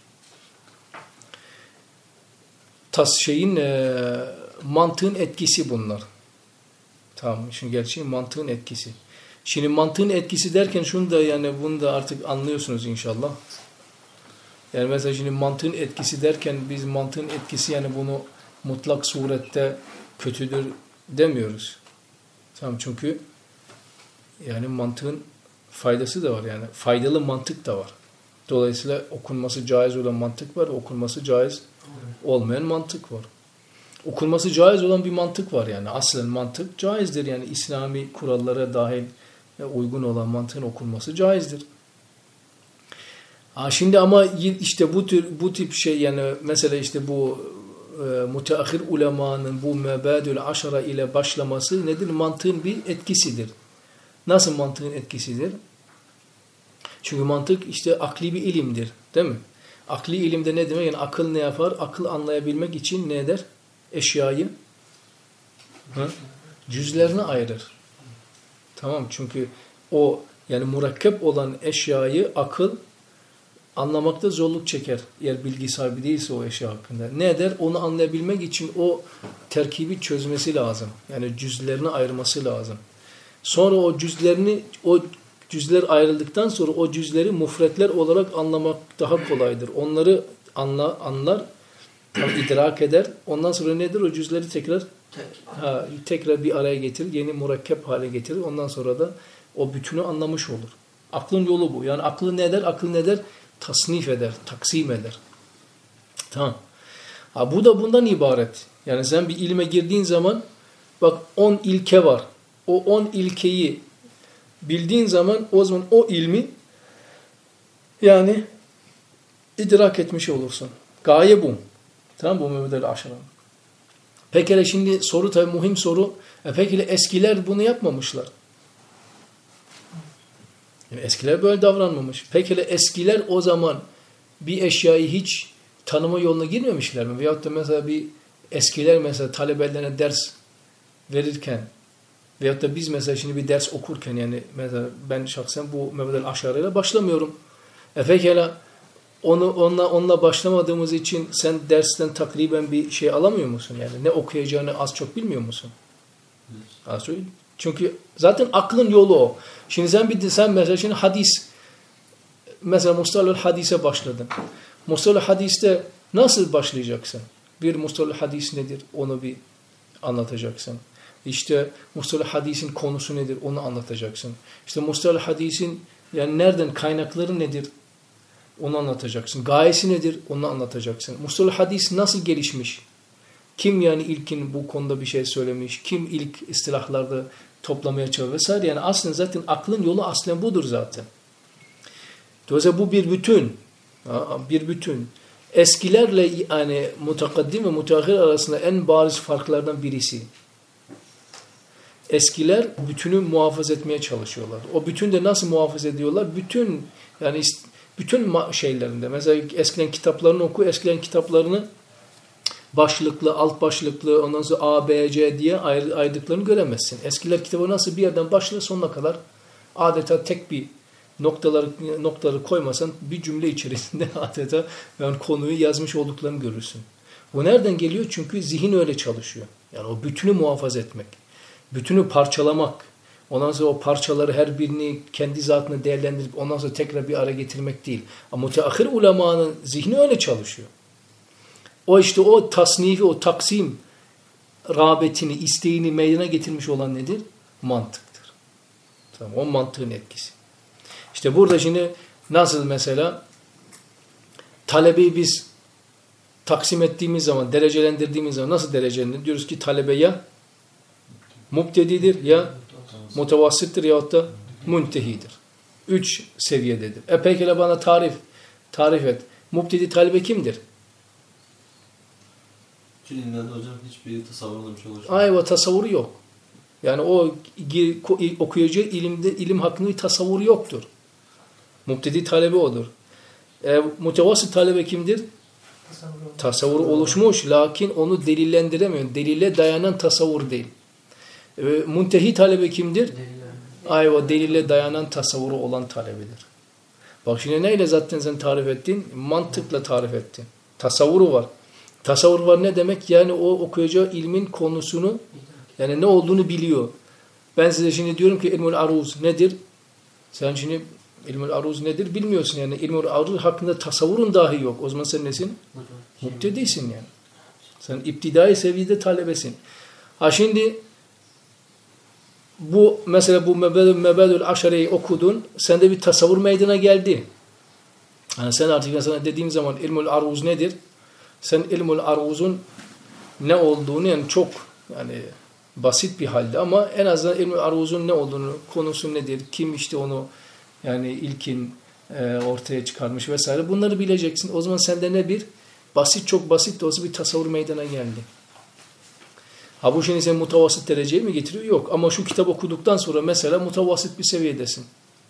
Mantığın etkisi bunlar. Tamam. Şimdi gerçi mantığın etkisi. Şimdi mantığın etkisi derken şunu da yani bunu da artık anlıyorsunuz inşallah. Yani mesela şimdi mantığın etkisi derken biz mantığın etkisi yani bunu mutlak surette kötüdür demiyoruz. Tamam, çünkü yani mantığın faydası da var yani. Faydalı mantık da var. Dolayısıyla okunması caiz olan mantık var, okunması caiz olmayan mantık var. Okunması caiz olan bir mantık var yani. Aslen mantık caizdir yani. İslami kurallara dahil uygun olan mantığın okunması caizdir. Şimdi ama işte bu tip şey yani mesela işte bu müteahhir ulemanın bu mebadül aşara ile başlaması nedir? Mantığın bir etkisidir. Nasıl mantığın etkisidir? Çünkü mantık işte akli bir ilimdir. Değil mi? Akli ilimde ne demek? Yani akıl ne yapar? Akıl anlayabilmek için ne eder? Eşyayı cüzlerine ayırır. Tamam, çünkü o yani murakkep olan eşyayı akıl anlamakta zorluk çeker. Eğer bilgi sahibi değilse o eşya hakkında. Ne eder? Onu anlayabilmek için o terkibi çözmesi lazım. Yani cüzlerini ayırması lazım. Sonra o cüzler ayrıldıktan sonra o cüzleri mufretler olarak anlamak daha kolaydır. Onları anlar, idrak eder. Ondan sonra nedir? O cüzleri tekrar bir araya getirir. Yeni murakkep hale getirir. Ondan sonra da o bütünü anlamış olur. Aklın yolu bu. Yani aklı ne eder? Akıl ne eder? Tasnif eder, taksim eder. Tamam. Bu da bundan ibaret. Yani sen bir ilme girdiğin zaman bak 10 ilke var. O 10 ilkeyi bildiğin zaman o zaman o ilmi yani idrak etmiş olursun. Gaye bu. Tamam, bu mebedel aşara. Pekala şimdi soru tabii mühim soru. Pekala eskiler bunu yapmamışlar. Yani eskiler böyle davranmamış. Pekala eskiler o zaman bir eşyayı hiç tanıma yoluna girmemişler mi? Veyahut da mesela eskiler mesela talebelerine ders verirken veyahut da biz mesela şimdi bir ders okurken yani mesela ben şahsen bu Mebedel Aşarı'yla başlamıyorum. Pekala onunla başlamadığımız için sen dersten takriben bir şey alamıyor musun? Yani ne okuyacağını az çok bilmiyor musun? Az çok. Çünkü zaten aklın yolu o. Şimdi sen mesela şimdi mesela Mustalahül Hadis'e başladın. Mustalahül Hadis'te nasıl başlayacaksın? Bir Mustalahül Hadis nedir? Onu bir anlatacaksın. İşte Mustalahül Hadis'in konusu nedir? Onu anlatacaksın. İşte Mustalahül Hadis'in yani nereden kaynakları nedir? Onu anlatacaksın. Gayesi nedir? Onu anlatacaksın. Mustalahül Hadis nasıl gelişmiş? Kim yani ilkin bu konuda bir şey söylemiş? Kim ilk istilahlarda toplamaya çalışıyor vesaire. Yani aslında zaten aklın yolu aslen budur zaten. Dolayısıyla bu bir bütün. Bir bütün. Eskilerle yani mutakaddim ve müteahhir arasında en bariz farklardan birisi. Eskiler bütünü muhafaza etmeye çalışıyorlar. O bütün de nasıl muhafaza ediyorlar? Bütün şeylerinde. Mesela eskiden kitaplarını oku, eskiden kitaplarını başlıklı, alt başlıklı, ondan sonra A, B, C diye ayırdıklarını göremezsin. Eskiler kitabı nasıl bir yerden başlar sonuna kadar adeta tek bir noktaları koymasan bir cümle içerisinde adeta yani konuyu yazmış olduklarını görürsün. Bu nereden geliyor? Çünkü zihin öyle çalışıyor. Yani o bütünü muhafaza etmek. Bütünü parçalamak. Ondan sonra o parçaları her birini kendi zatına değerlendirip ondan sonra tekrar bir araya getirmek değil. Ama müteahhir ulemanın zihni öyle çalışıyor. O işte o tasnifi, o taksim rağbetini, isteğini meydana getirmiş olan nedir? Mantıktır. Tamam, o mantığın etkisi. İşte burada şimdi nasıl mesela talebeyi biz taksim ettiğimiz zaman, derecelendirdiğimiz zaman nasıl derecelendir? Diyoruz ki talebe ya mubtedidir ya mutavassıttır yahut da muntehidir. 3 seviyededir. Pekala bana tarif et. Mubtedi talebe kimdir?
Çünkü hocam hiçbir tasavvurlamış olacak.
Ayva tasavvuru yok. Yani o okuyacağı ilim hakkında bir tasavvuru yoktur. Mubtedi talebe odur. Mutevassit talebe kimdir? Tasavvuru oluşmuş lakin onu delillendiremiyor. Delile dayanan tasavvur değil. Muntehi talebe kimdir? Ayva delile dayanan tasavvuru olan talebedir. Bak şimdi neyle zaten sen tarif ettin? Mantıkla tarif ettin. Tasavvuru var. Tasavvur var ne demek? Yani o okuyacağı ilmin konusunu yani ne olduğunu biliyor. Ben size şimdi diyorum ki ilmul aruz nedir? Sen şimdi ilmul aruz nedir bilmiyorsun yani. İlmul aruz hakkında tasavvurun dahi yok. O zaman sen nesin? Mubtedisin yani. Sen iptidai seviyede talebesin. Şimdi bu mesela bu Mebedül Aşare'yi okudun. Sende bir tasavvur meydana geldi. Yani sen artık mesela dediğim zaman ilmul aruz nedir? Sen ilmul aruzun ne olduğunu yani çok yani basit bir halde ama en azından ilmul aruzun ne olduğunu, konusu nedir, kim işte onu yani ilkin ortaya çıkarmış vesaire bunları bileceksin. O zaman sende ne bir basit çok basit de olsa bir tasavvur meydana geldi. Bu şimdi sen mutavassit dereceye mi getiriyor? Yok. Ama şu kitap okuduktan sonra mesela mutavassit bir seviyedesin.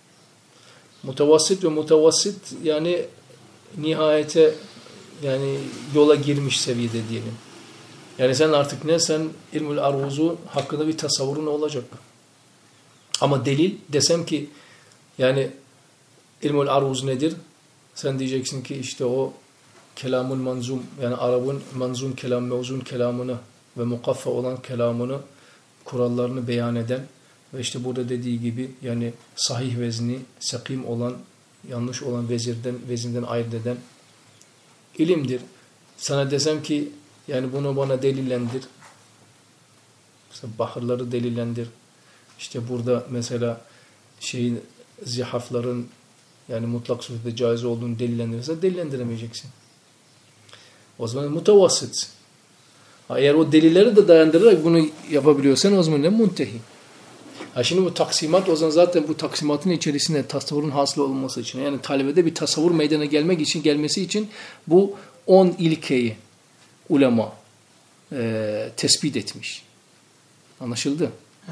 Mutavassit yani nihayete yani yola girmiş seviyede diyelim. Yani sen artık ne? Sen ilmül arvuzu hakkında bir tasavvurun olacak. Ama delil desem ki yani ilmül arvuz nedir? Sen diyeceksin ki işte o kelamul manzum yani Arap'ın manzum kelam, mevzun kelamını ve mukaffa olan kelamını, kurallarını beyan eden ve işte burada dediği gibi yani sahih vezni, sekim olan, yanlış olan vezinden ayırt eden ilimdir. Sana desem ki yani bunu bana delillendir. Mesela bahırları delillendir. İşte burada mesela zihafların yani mutlak surette caiz olduğunu delillendirirse delillendiremeyeceksin. O zaman mutavassit. Eğer o delilleri de dayandırarak bunu yapabiliyorsan o zaman ne muntehi. Şimdi bu taksimat o zaman zaten bu taksimatın içerisinde tasavvurun hasıl olması için yani talebede bir tasavvur meydana gelmesi için bu 10 ilkeyi ulema tespit etmiş. Anlaşıldı?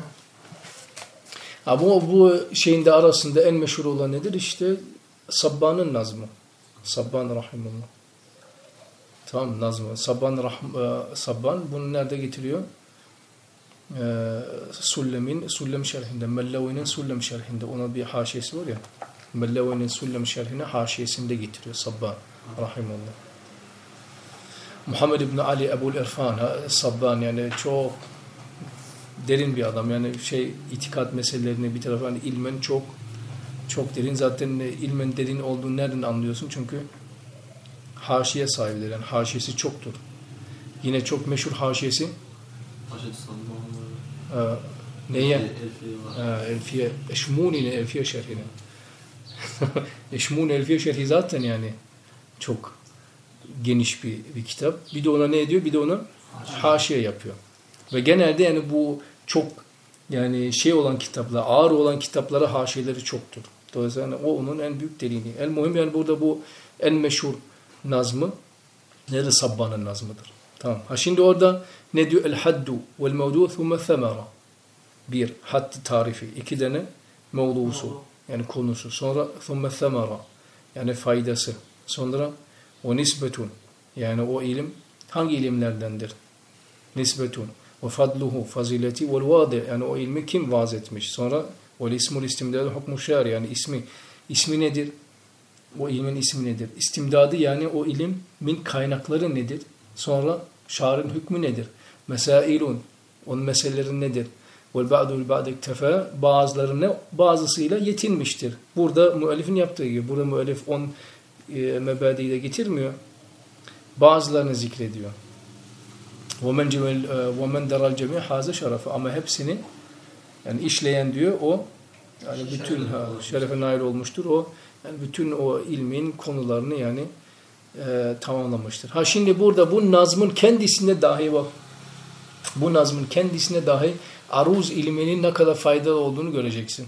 Ama bu şeyin de arasında en meşhur olan nedir? İşte Sabban'ın nazmı. Sabban rahimullah. Tamam, nazmı. Sabban bunu nerede getiriyor? Sullem şerhinde, Mellavi'nin Sullem şerhinde, ona bir haşiyesi var ya, Mellavi'nin Sullem şerhine haşiyesinde getiriyor Sabban rahimullah. Muhammed İbni Ali Ebu'l İrfan Sabban, yani çok derin bir adam, yani itikat meselelerini bir tarafa, yani ilmen çok derin. Zaten ilmen derin olduğunu nereden anlıyorsun? Çünkü haşiye sahibidir, yani haşiyesi çoktur. Yine çok meşhur haşiyesi neye? Elfiye. Eşmuni'nin Elfiye şerhine. Eşmun Elfiye şerhi zaten yani çok geniş bir kitap. Bir de ona ne ediyor? Bir de ona haşiye yapıyor. Ve genelde yani bu çok yani olan kitaplar, ağır olan kitaplara haşiyeleri çoktur. Dolayısıyla yani o onun en büyük delili. El muhim yani burada bu en meşhur nazmı nerede? Sabban'ın nazmıdır. Tamam. Şimdi orada ne diyor? El haddu vel mevdu thumme themara. Bir, haddi tarifi. İki tane mevdusu. Yani konusu. Sonra thumme themara. Yani faydası. Sonra o nisbetun. Yani o ilim hangi ilimlerdendir? Nisbetun. Ve fadluhu. Fazileti vel vadi. Yani o ilmi kim vaz etmiş? Sonra vel ismul istimdadu hukmu şari. Yani ismi nedir? O ilmin ismi nedir? İstimdadı yani o ilimin kaynakları nedir? Sonra şar'ın hükmü nedir? Mesailun. Onun meseleleri nedir? Vel ba'du ba'd iktefa. Bazısıyla yetinmiştir. Burada müellifin yaptığı gibi. Burada müellif 10 mebadiyi de getirmiyor. Bazılarını zikrediyor. وَمَنْ دَرَى الْجَمِيعَ حَازَ şerefe. Ama hepsini yani işleyen diyor o yani bütün şerefe nail olmuştur. O yani bütün o ilmin konularını yani tamamlamıştır. Şimdi burada bu nazmın kendisine dahi bak. Bu nazmın kendisine dahi aruz ilminin ne kadar faydalı olduğunu göreceksin.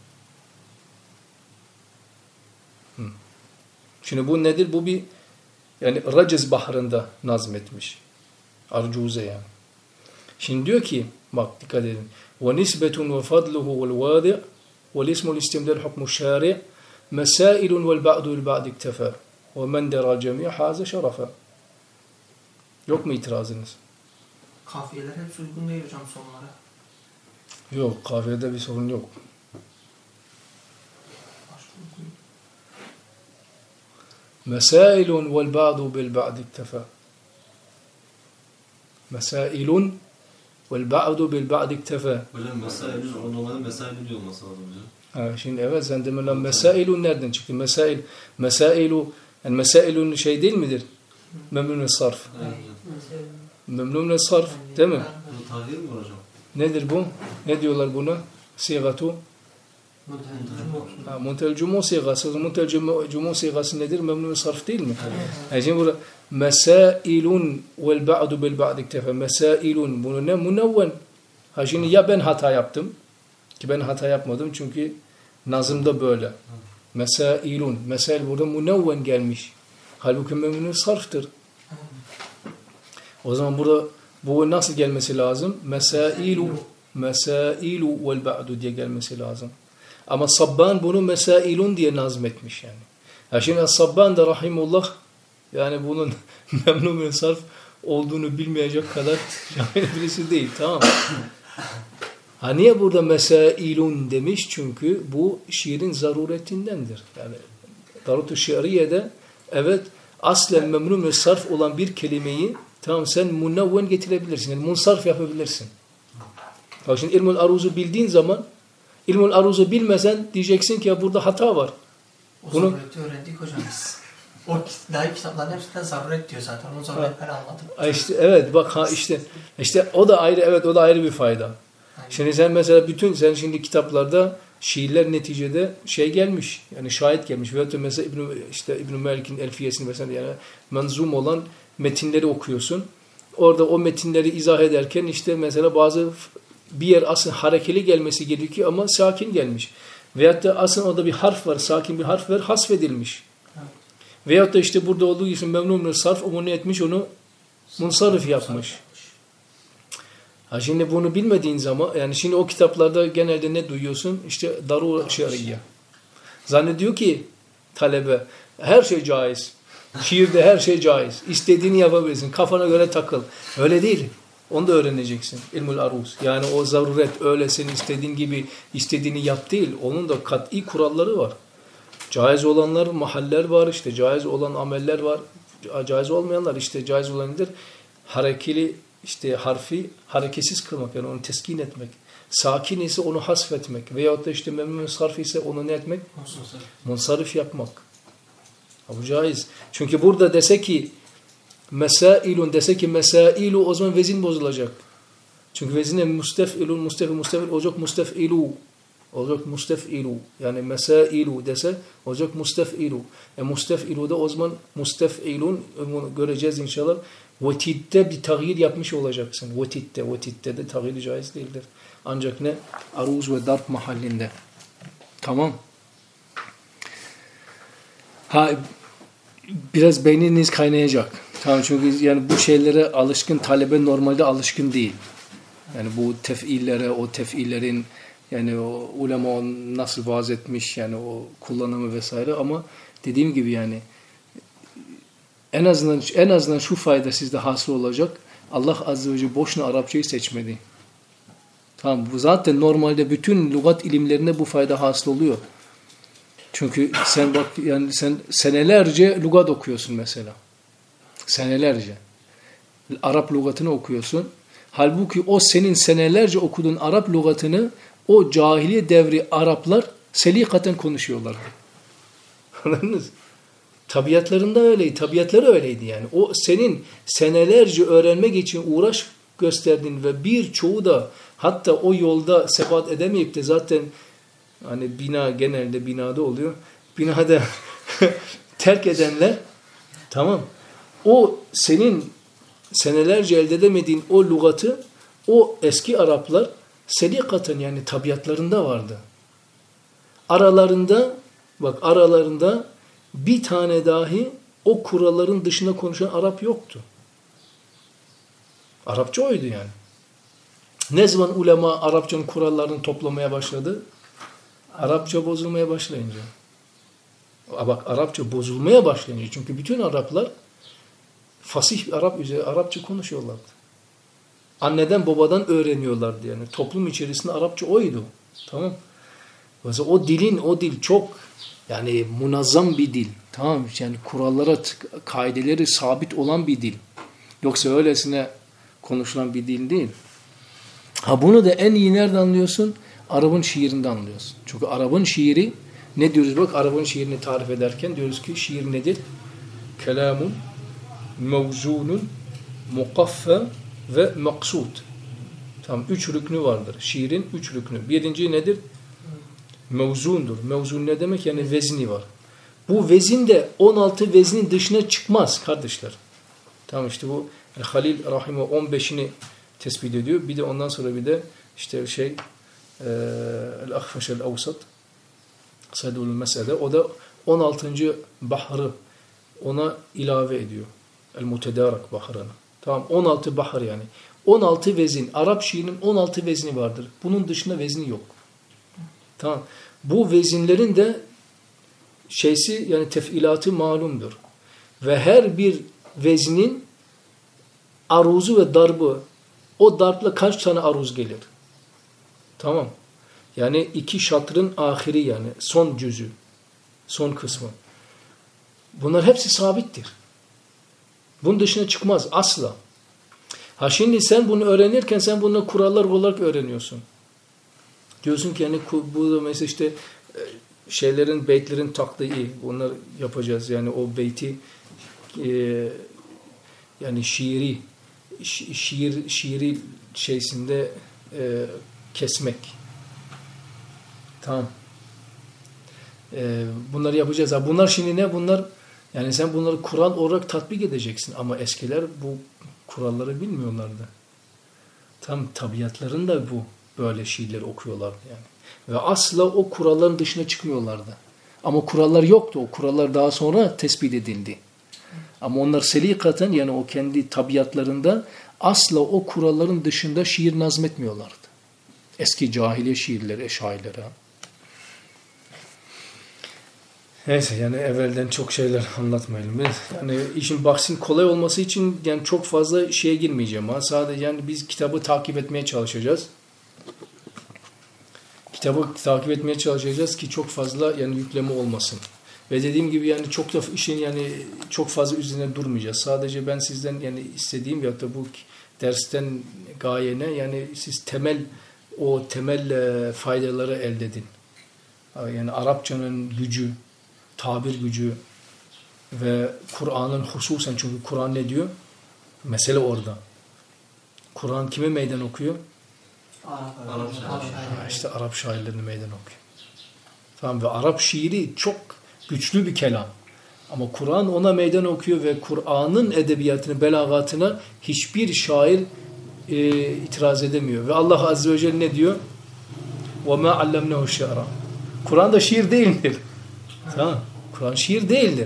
Şimdi bu nedir? Bu bir yani Raciz bahrında nazmetmiş. Arcuze yani. Şimdi diyor ki bak dikkat edin. وَنِسْبَةٌ وَفَضْلُهُ وَالْوَادِعُ وَالِسْمُ الْاِسْتِمْدَالِ حُكْمُ الشَّارِعِ مَسَائِلٌ وَالْبَعْدُ الْبَعْدِ اِكْتَفَى وَمَنْ دَرَى الْجَمِيعَ حَازَ شَرَفًا. Yok mu itirazınız?
Kafiyeler hep uygun değil hocam sonlara.
Yok, kafiyede bir sorun yok. Mesailun vel ba'du bil ba'd iktefa. Mesailun vel ba'du bil ba'd iktefa.
Hocam mesailun normalde mesail diyor olması lazım hocam.
Şimdi evet sen demin mesailun nereden çıktı? Mesailu yani mesailun şey değil midir? Memnun sarf. Memnun sarf değil mi?
Bu tahir mi hocam?
Nedir bu? Ne diyorlar buna? Sigatu Muntel cumu sigası. Muntel cumu sigası nedir? Memnun sarf değil mi? Evet. Şimdi burada mesailun vel ba'du bil ba'd iktefa. Mesailun bunu ne? Munevven. Şimdi ya ben hata yaptım ki ben hata yapmadım çünkü nazımda böyle. Mesailun. Mesail burada munevven gelmiş. Halbuki memnun sarftır. O zaman burada bu nasıl gelmesi lazım? Mesailu vel ba'du diye gelmesi lazım. Ama Sabban bunu mesailun diye nazmetmiş yani. Şimdi Sabban da rahimullah yani bunun memnun sarf olduğunu bilmeyecek kadar birisi değil, tamam mı? Niye burada mesailun demiş? Çünkü bu şiirin zaruretindendir. Yani darutu şiiriyede evet aslen memnun sarf olan bir kelimeyi tamam sen munavven getirebilirsin. Yani munsarf yapabilirsin. Bak şimdi ilmul aruzu bildiğin zaman ilmul aruzu bilmesen diyeceksin ki ya burada hata var.
O zarureti öğrendik hocam biz. O dahi kitapların hepsinde zaruret diyor zaten. O zaruretleri anladık.
İşte evet bak işte o da ayrı, evet o da ayrı bir fayda.
Aynen.
Şimdi sen mesela sen şimdi kitaplarda şiirler neticede gelmiş. Yani şahit gelmiş. Veyahut da mesela İbn Malik'in Elfiyesini mesela yani menzum olan metinleri okuyorsun. Orada o metinleri izah ederken işte mesela bazı bir yer aslında harekeli gelmesi gerekiyor ama sakin gelmiş. Veyahut da aslında orada bir harf var, sakin bir harf var, hasfedilmiş. Evet. Veyahut da işte burada olduğu için memnun sarf onu etmiş, onu munsarif yapmış. Ha şimdi bunu bilmediğin zaman yani şimdi o kitaplarda genelde ne duyuyorsun? İşte darura şer'iyye. Zannediyor ki talebe her şey caiz. Şiirde her şey caiz. İstediğini yapabilirsin. Kafana göre takıl. Öyle değil. Onu da öğreneceksin. İlmul aruz. Yani o zaruret öyle senin istediğin gibi istediğini yap değil. Onun da kat'i kuralları var. Caiz olanlar mahaller var işte. Caiz olan ameller var. Caiz olmayanlar işte caiz olan nedir? Harekeli işte harfi hareketsiz kılmak. Yani onu teskin etmek. Sakin ise onu hasfetmek. Veyahut da işte memnun sarf ise onu ne etmek? Munsarif yapmak. Bu caiz. Çünkü burada dese ki mesailun dese ki mesailu o zaman vezin bozulacak. Çünkü vezine mustefilun mustefil olacak mustefilu. Olacak mustefilu. Yani mesailu dese olacak mustefilu. Mustefilu da o zaman mustefilun göreceğiz inşallah. Vetitte bir tağyir yapmış olacaksın. Vetitte de tağyir caiz değildir. Ancak ne? Aruz ve darp mahallinde. Tamam. Ha biraz beyniniz kaynayacak. Tamam çünkü yani bu şeylere alışkın talebe normalde alışkın değil. Yani bu tef'illere, o tef'illerin yani o ulema nasıl vaaz etmiş yani o kullanımı vesaire ama dediğim gibi yani en azından şu fayda sizde hasıl olacak. Allah azze ve celle boşuna Arapçayı seçmedi. Tamam bu zaten normalde bütün lügat ilimlerinde bu fayda hasıl oluyor. Çünkü sen bak yani sen senelerce lügat okuyorsun mesela. Senelerce. Arap lügatını okuyorsun. Halbuki o senin senelerce okuduğun Arap lügatını o cahiliye devri Araplar selikaten konuşuyorlar. Anladınız? Tabiatlarında öyleydi. Tabiatları öyleydi yani. O senin senelerce öğrenmek için uğraş gösterdiğin ve birçoğu da hatta o yolda sebat edemeyip de zaten hani bina genelde binada oluyor. Binada terk edenler tamam. O senin senelerce elde edemediğin o lügatı o eski Araplar selikaten yani tabiatlarında vardı. Aralarında bir tane dahi o kuralların dışında konuşan Arap yoktu. Arapça oydu yani. Ne zaman ulema Arapçanın kurallarını toplamaya başladı? Arapça bozulmaya başlayınca. Bak Arapça bozulmaya başlayınca. Çünkü bütün Araplar fasih bir Arap üzere Arapça konuşuyorlardı. Anneden babadan öğreniyorlardı yani. Toplum içerisinde Arapça oydu. Tamam. Mesela o dil çok yani munazzam bir dil. Tamam yani kurallara, kaideleri sabit olan bir dil. Yoksa öylesine konuşulan bir dil değil. Ha bunu da en iyi nereden anlıyorsun? Arap'ın şiirinde anlıyorsun. Çünkü Arap'ın şiiri ne diyoruz bak Arap'ın şiirini tarif ederken diyoruz ki şiir nedir? Kelamun mevzunun mukaffa ve maksud. Tamam 3 rüknü vardır. Şiirin 3 rüknü. Birinci nedir? Mevzundur. Mevzun ne demek? Yani vezni var. Bu vezin de 16 veznin dışına çıkmaz kardeşler. Tamam işte bu Halil Rahim'e 15'ini tespit ediyor. Bir de ondan sonra bir de işte El-Akhfaş el-Avsat Sadul Mesele. O da 16. bahrı ona ilave ediyor. El-Mutedarak bahrını. Tamam 16 bahr yani. 16 vezin. Arap şiirinin 16 vezni vardır. Bunun dışında vezni yok. Tamam. Bu vezinlerin de yani tef'ilatı malumdur. Ve her bir veznin aruzu ve darbı o darpla kaç tane aruz gelir? Tamam. Yani 2 şatrın ahiri yani son cüzü. Son kısmı. Bunlar hepsi sabittir. Bunun dışına çıkmaz asla. Ha şimdi sen bunu öğrenirken sen bunu kurallar olarak öğreniyorsun. Diyorsun ki yani bu mesela işte şeylerin, beytlerin taktiği bunlar yapacağız. Yani o beyti yani şiiri şeysinde kesmek. Tamam. Bunları yapacağız. Ha, bunlar şimdi ne? Bunlar yani sen bunları Kur'an olarak tatbik edeceksin. Ama eskiler bu kuralları bilmiyorlardı. Tam tabiatlarında bu böyle şiirleri okuyorlardı yani. Ve asla o kuralların dışına çıkmıyorlardı. Ama kurallar yoktu. O kurallar daha sonra tespit edildi. Ama onlar selikaten yani o kendi tabiatlarında asla o kuralların dışında şiir nazmetmiyorlardı. Eski cahiliye şiirleri, eşairleri. Neyse yani evvelden çok şeyler anlatmayalım. Yani işin bahsin kolay olması için yani çok fazla şeye girmeyeceğim. Sadece yani biz kitabı takip etmeye çalışacağız. Kitabı takip etmeye çalışacağız ki çok fazla yani yükleme olmasın. Ve dediğim gibi yani çok da işin yani çok fazla üzerine durmayacağız. Sadece ben sizden yani istediğim ya da bu dersten gaye ne? Yani siz temel faydaları elde edin. Yani Arapçanın gücü, tabir gücü ve Kur'an'ın hususen, çünkü Kur'an ne diyor? Mesele orada. Kur'an kime meydan okuyor? İşte Arap şairlerini meydan okuyor. Tamam, ve Arap şiiri çok güçlü bir kelam. Ama Kur'an ona meydan okuyor ve Kur'an'ın edebiyatını, belagatına hiçbir şair itiraz edemiyor. Ve Allah Azze ve Celle ne diyor? وَمَا عَلَّمْنَهُ الشَّعْرَ. Kur'an da şiir değildir. Tamam. Kur'an şiir değildir.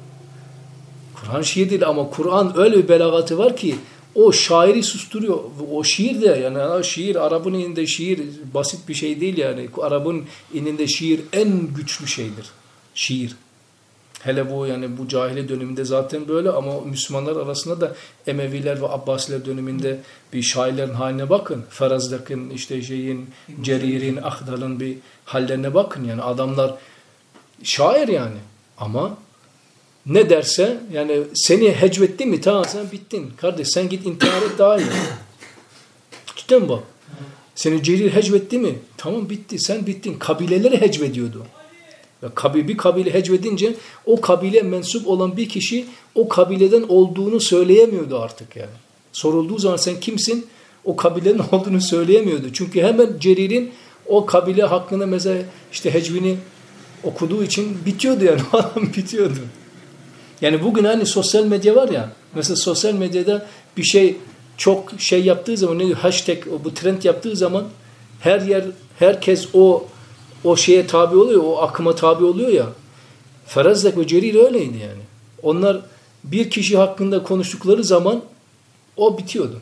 Kur'an şiir değil ama Kur'an öyle bir belagatı var ki o şairi susturuyor. O şiir de yani şiir, Arap'ın ininde şiir basit bir şey değil yani. Arap'ın ininde şiir en güçlü şeydir. Şiir. Hele bu yani bu cahiliye döneminde zaten böyle ama Müslümanlar arasında da Emeviler ve Abbasiler döneminde bir şairlerin haline bakın. Ferazdak'ın, işte Cerir'in, Ahdal'ın bir hallerine bakın. Yani adamlar şair yani. Ama ne derse yani seni hecvetti mi? Tamam sen bittin. Kardeş sen git intihar et daha iyi. Cidden bak. Seni Cerir hecvetti mi? Tamam bitti. Sen bittin. Kabileleri hecvediyordu. Bir kabile hecvedince o kabileye mensup olan bir kişi o kabileden olduğunu söyleyemiyordu artık yani. Sorulduğu zaman sen kimsin? O kabilenin olduğunu söyleyemiyordu. Çünkü hemen Cerir'in o kabile hakkında mesela işte hecvini okuduğu için bitiyordu yani. O adam bitiyordu. Yani bugün hani sosyal medya var ya. Mesela sosyal medyada bir şey çok şey yaptığı zaman, hashtag bu trend yaptığı zaman herkes o şeye tabi oluyor, o akıma tabi oluyor ya. Ferazdak ve Cerir öyleydi yani. Onlar bir kişi hakkında konuştukları zaman o bitiyordu.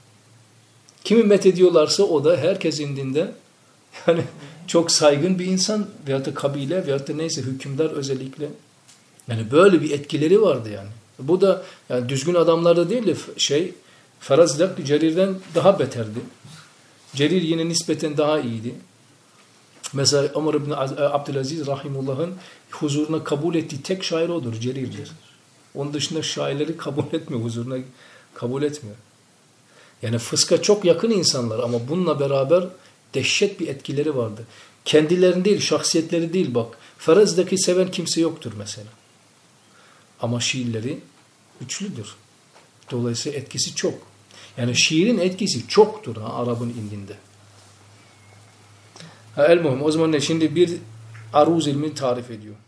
Kimi methediyorlarsa o da herkes indinde yani çok saygın bir insan veyahut da kabile veyahut da neyse hükümdar özellikle. Yani böyle bir etkileri vardı yani. Bu da yani düzgün adamlarda değil de Ferazdak Cerir'den daha beterdi. Cerir yine nispeten daha iyiydi. Mesela Ömer ibn Abdülaziz Rahimullah'ın huzuruna kabul ettiği tek şair odur, Cerir'dir. Onun dışında şairleri kabul etmiyor, huzuruna kabul etmiyor. Yani fıska çok yakın insanlar ama bununla beraber dehşet bir etkileri vardı. Kendilerini değil, şahsiyetleri değil bak. Ferazdaki seven kimse yoktur mesela. Ama şiirleri güçlüdür. Dolayısıyla etkisi çok. Yani şiirin etkisi çoktur Arap'ın indinde. El-muhim o zaman ne? Şimdi bir aruz ilmini tarif ediyor.